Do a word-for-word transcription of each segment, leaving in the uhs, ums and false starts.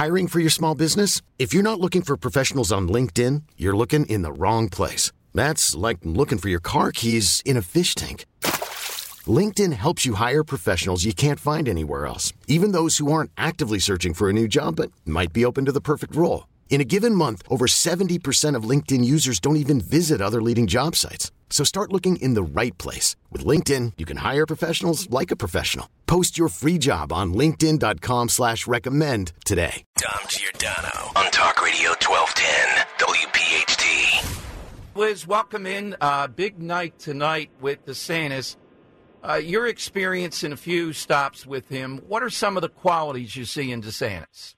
Hiring for your small business? If you're not looking for professionals on LinkedIn, you're looking in the wrong place. That's like looking for your car keys in a fish tank. LinkedIn helps you hire professionals you can't find anywhere else, even those who aren't actively searching for a new job but might be open to the perfect role. In a given month, over seventy percent of LinkedIn users don't even visit other leading job sites. So start looking in the right place. With LinkedIn, you can hire professionals like a professional. Post your free job on linkedin.com slash recommend today. Dom Giordano on Talk Radio twelve ten W P H T. Liz, welcome in. Uh, big night tonight with DeSantis. Uh, your experience in a few stops with him, what are some of the qualities you see in DeSantis?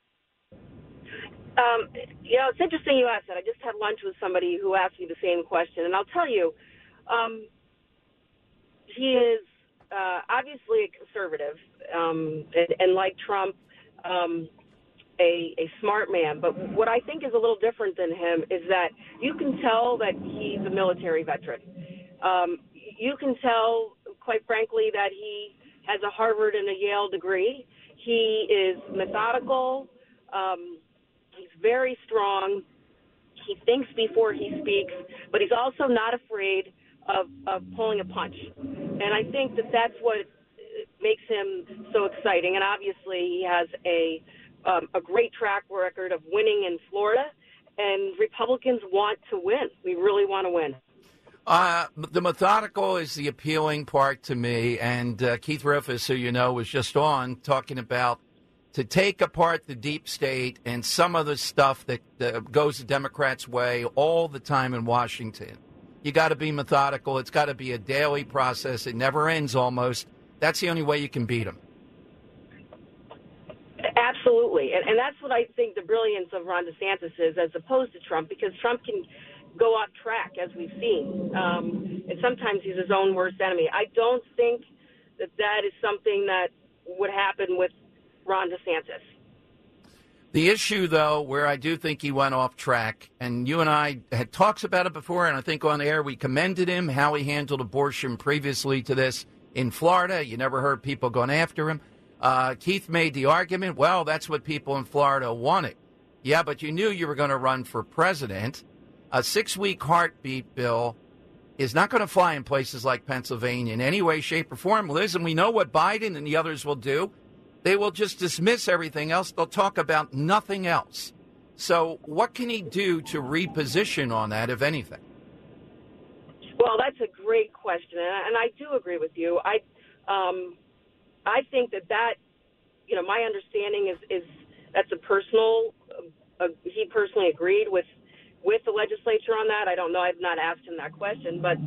Um, you know, it's interesting you asked that. I just had lunch with somebody who asked me the same question, and I'll tell you, um, he is uh, obviously a conservative, um, and, and like Trump, um, a, a smart man. But what I think is a little different than him is that you can tell that he's a military veteran. Um, you can tell, quite frankly, that he has a Harvard and a Yale degree. He is methodical. Um, He's very strong. He thinks before he speaks, but he's also not afraid of, of pulling a punch. And I think that that's what makes him so exciting. And obviously he has a um, a great track record of winning in Florida, and Republicans want to win. We really want to win. Uh, the methodical is the appealing part to me. And uh, Keith Rufus, who you know, was just on talking about to take apart the deep state and some of the stuff that uh, goes the Democrats' way all the time in Washington. You got to be methodical. It's got to be a daily process. It never ends almost. That's the only way you can beat them. Absolutely. And, and that's what I think the brilliance of Ron DeSantis is, as opposed to Trump, because Trump can go off track, as we've seen. Um, and sometimes he's his own worst enemy. I don't think that that is something that would happen with Ron DeSantis. The issue, though, where I do think he went off track, and you and I had talks about it before, and I think on air we commended him, how he handled abortion previously to this in Florida. You never heard people going after him. Uh, Keith made the argument, well, that's what people in Florida wanted. Yeah, but you knew you were going to run for president. A six-week heartbeat bill is not going to fly in places like Pennsylvania in any way, shape, or form, Liz, and we know what Biden and the others will do. They will just dismiss everything else. They'll talk about nothing else. So what can he do to reposition on that, if anything? Well, that's a great question, and I do agree with you. I um, I think that that, you know, my understanding is, is that's a personal, uh, he personally agreed with, with the legislature on that. I don't know. I've not asked him that question, but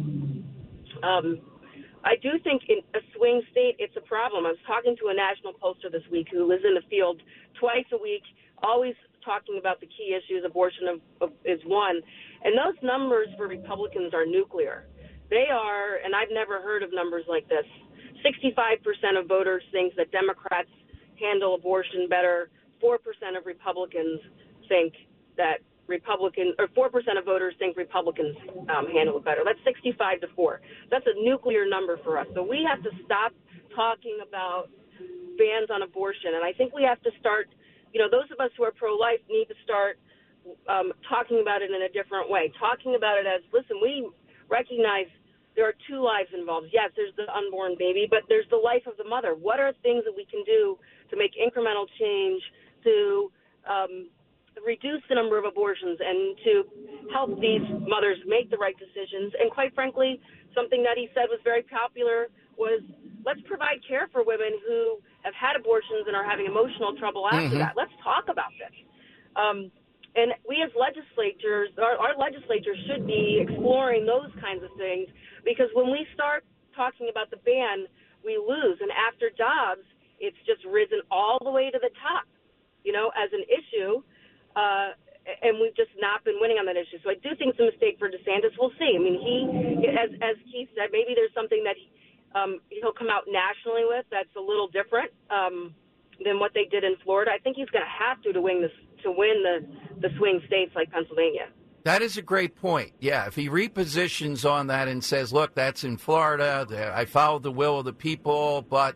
um I do think in a swing state, it's a problem. I was talking to a national pollster this week who lives in the field twice a week, always talking about the key issues. Abortion of, of, is one. And those numbers for Republicans are nuclear. They are, and I've never heard of numbers like this, sixty-five percent of voters think that Democrats handle abortion better. four percent of Republicans think that Republican, or four percent of voters think Republicans um, handle it better. That's sixty-five to four. That's a nuclear number for us. So we have to stop talking about bans on abortion. And I think we have to start, you know, those of us who are pro-life need to start um, talking about it in a different way. Talking about it as, listen, we recognize there are two lives involved. Yes, there's the unborn baby, but there's the life of the mother. What are things that we can do to make incremental change to um, reduce the number of abortions and to help these mothers make the right decisions? And quite frankly, something that he said was very popular was, let's provide care for women who have had abortions and are having emotional trouble after mm-hmm. that. Let's talk about this. Um, and we as legislators, our, our legislature should be exploring those kinds of things, because when we start talking about the ban, we lose. And after Dobbs, it's just risen all the way to the top, you know, as an issue. Uh, and we've just not been winning on that issue. So I do think it's a mistake for DeSantis. We'll see. I mean, he, as as Keith said, maybe there's something that he, um, he'll come out nationally with that's a little different um, than what they did in Florida. I think he's going to have to to win this to win the the swing states like Pennsylvania. That is a great point. Yeah, if he repositions on that and says, look, that's in Florida, I followed the will of the people, but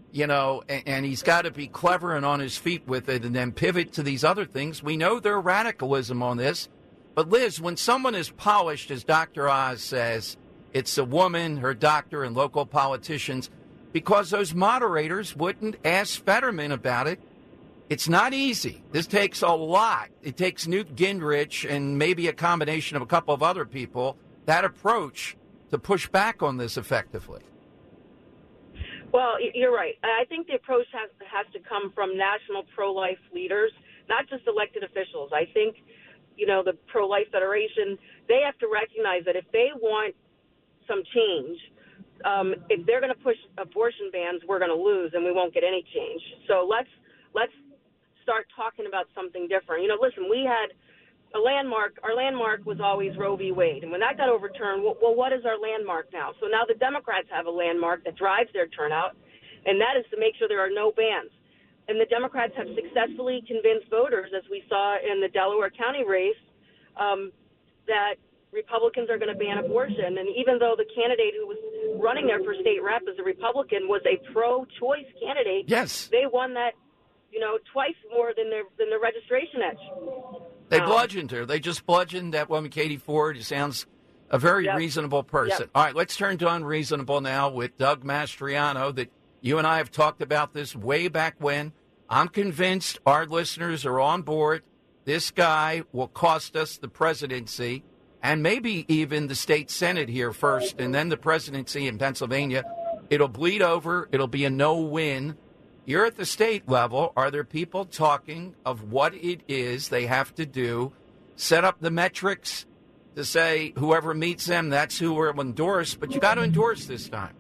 you know, and, and he's got to be clever and on his feet with it and then pivot to these other things. We know there's radicalism on this. But, Liz, when someone is polished, as Doctor Oz says, it's a woman, her doctor, and local politicians, because those moderators wouldn't ask Fetterman about it. It's not easy. This takes a lot. It takes Newt Gingrich and maybe a combination of a couple of other people, that approach to push back on this effectively. Well, you're right. I think the approach has, has to come from national pro-life leaders, not just elected officials. I think, you know, the Pro-Life Federation, they have to recognize that if they want some change, um, if they're going to push abortion bans, we're going to lose and we won't get any change. So let's let's start talking about something different. You know, listen, we had a landmark. Our landmark was always Roe v. Wade. And when that got overturned, well, well, what is our landmark now? So now the Democrats have a landmark that drives their turnout, and that is to make sure there are no bans. And the Democrats have successfully convinced voters, as we saw in the Delaware County race, um, that Republicans are going to ban abortion. And even though the candidate who was running there for state rep as a Republican was a pro-choice candidate, yes, they won that, you know, twice more than their than their registration edge. They um, bludgeoned her. They just bludgeoned that woman, Katie Ford, who sounds a very yep. reasonable person. Yep. All right, let's turn to unreasonable now with Doug Mastriano. That you and I have talked about this way back when. I'm convinced our listeners are on board. This guy will cost us the presidency and maybe even the state Senate here first and then the presidency in Pennsylvania. It'll bleed over. It'll be a no-win. You're at the state level. Are there people talking of what it is they have to do, set up the metrics to say whoever meets them, that's who will endorse, but you got to endorse this time?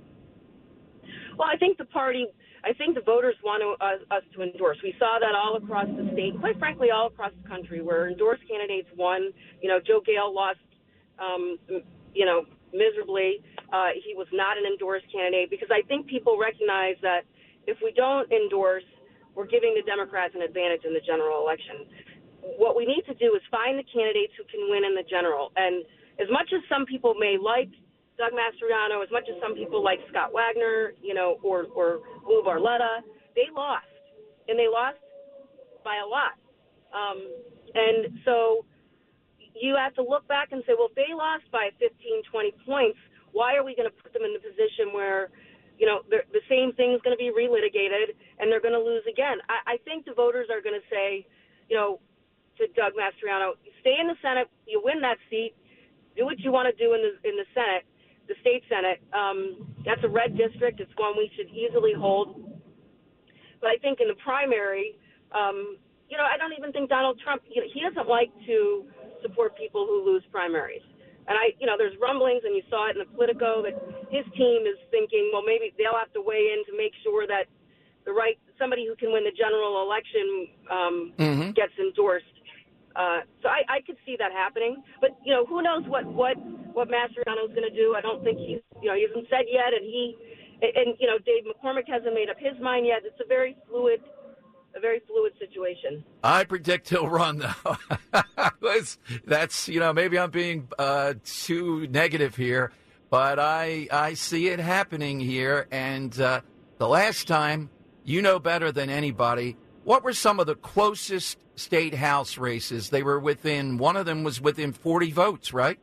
Well, I think the party... I think the voters want to, uh, us to endorse. We saw that all across the state, quite frankly, all across the country, where endorsed candidates won. You know, Joe Gale lost, um, you know, miserably. Uh, he was not an endorsed candidate because I think people recognize that if we don't endorse, we're giving the Democrats an advantage in the general election. What we need to do is find the candidates who can win in the general. And as much as some people may like Doug Mastriano, as much as some people like Scott Wagner, you know, or, or Lou Barletta, they lost. And they lost by a lot. Um, and so you have to look back and say, well, if they lost by fifteen, twenty points, why are we going to put them in the position where, you know, the same thing is going to be relitigated and they're going to lose again? I, I think the voters are going to say, you know, to Doug Mastriano, stay in the Senate, you win that seat, do what you want to do in the in the Senate. The state Senate, um, that's a red district. It's one we should easily hold. But I think in the primary, um, you know, I don't even think Donald Trump, you know, he doesn't like to support people who lose primaries. And I, you know, there's rumblings, and you saw it in the Politico, that his team is thinking, well, maybe they'll have to weigh in to make sure that the right, somebody who can win the general election um, mm-hmm. gets endorsed. Uh, so I, I could see that happening, but you know, who knows what what what Mastriano's going to do? I don't think he's, you know, he hasn't said yet, and he and, and you know, Dave McCormick hasn't made up his mind yet. It's a very fluid, a very fluid situation. I predict he'll run, though. that's, that's you know, maybe I'm being uh, too negative here, but I I see it happening here. And uh, the last time, you know better than anybody. What were some of the closest state house races? They were within, one of them was within forty votes, right?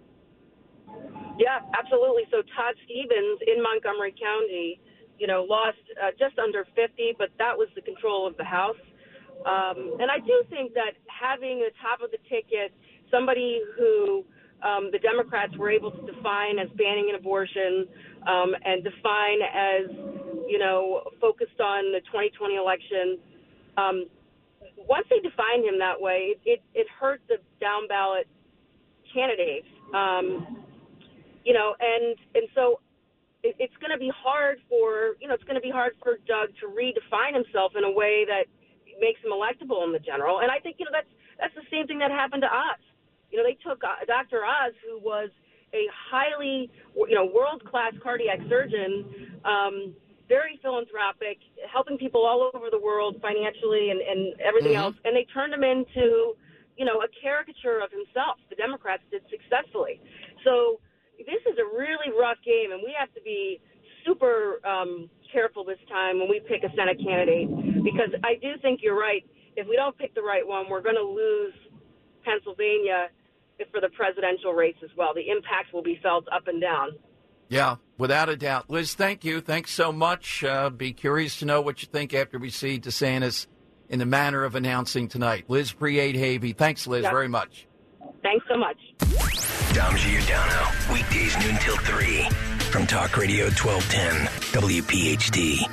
Yeah, absolutely. So Todd Stevens in Montgomery County, you know, lost uh, just under fifty, but that was the control of the House. Um, and I do think that having the top of the ticket, somebody who um, the Democrats were able to define as banning an abortion um, and define as, you know, focused on the twenty twenty election, Um, once they defined him that way, it, it hurt the down ballot candidates. Um, you know, and and so it, it's going to be hard for you know it's going to be hard for Doug to redefine himself in a way that makes him electable in the general. And I think you know that's that's the same thing that happened to Oz. You know, they took uh, Doctor Oz, who was a highly you know world class cardiac surgeon. Um, very philanthropic, helping people all over the world financially and, and everything mm-hmm. else. And they turned him into, you know, a caricature of himself. The Democrats did successfully. So this is a really rough game, and we have to be super um, careful this time when we pick a Senate candidate, because I do think you're right. If we don't pick the right one, we're going to lose Pennsylvania for the presidential race as well. The impact will be felt up and down. Yeah, without a doubt. Liz, thank you. Thanks so much. Uh, be curious to know what you think after we see DeSantis in the manner of announcing tonight. Liz Priede-Havey. Thanks, Liz, yep. very much. Thanks so much. Dom Giordano, weekdays noon till three from Talk Radio twelve ten W P H T.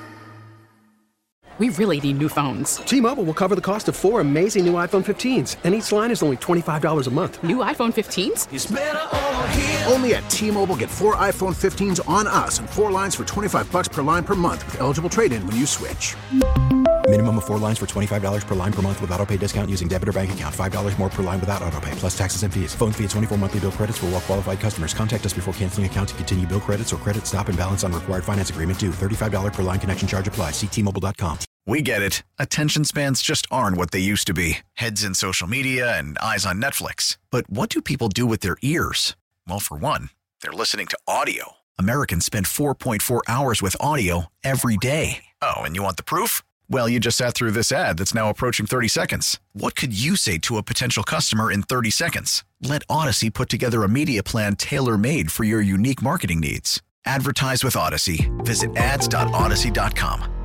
We really need new phones. T-Mobile will cover the cost of four amazing new iPhone fifteens, and each line is only twenty-five dollars a month. New iPhone fifteens? It's better over here. Only at T-Mobile, get four iPhone fifteens on us and four lines for twenty-five dollars per line per month with eligible trade-in when you switch. Minimum of four lines for twenty-five dollars per line per month with autopay discount using debit or bank account. five dollars more per line without autopay, plus taxes and fees. Phone fee at twenty-four monthly bill credits for well-qualified customers. Contact us before canceling account to continue bill credits or credit stop and balance on required finance agreement due. thirty-five dollars per line connection charge applies. See T Mobile dot com. We get it. Attention spans just aren't what they used to be. Heads in social media and eyes on Netflix. But what do people do with their ears? Well, for one, they're listening to audio. Americans spend four point four hours with audio every day. Oh, and you want the proof? Well, you just sat through this ad that's now approaching thirty seconds. What could you say to a potential customer in thirty seconds? Let Odyssey put together a media plan tailor-made for your unique marketing needs. Advertise with Odyssey. Visit ads dot odyssey dot com.